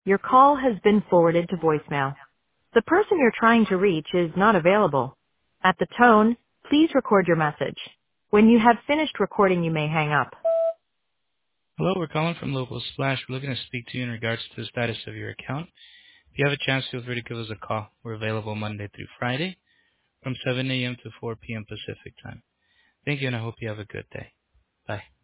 Your call has been forwarded to voicemail. The person you're trying to reach is not available. At the tone, please record your message. When you have finished recording, you may hang up. Hello, we're calling from Local Splash. We're looking to speak to you in regards to the status of your account. If you have a chance, feel free to give us a call. We're available Monday through Friday from 7 a.m. to 4 p.m. Pacific time. Thank you, and I hope you have a good day. Bye.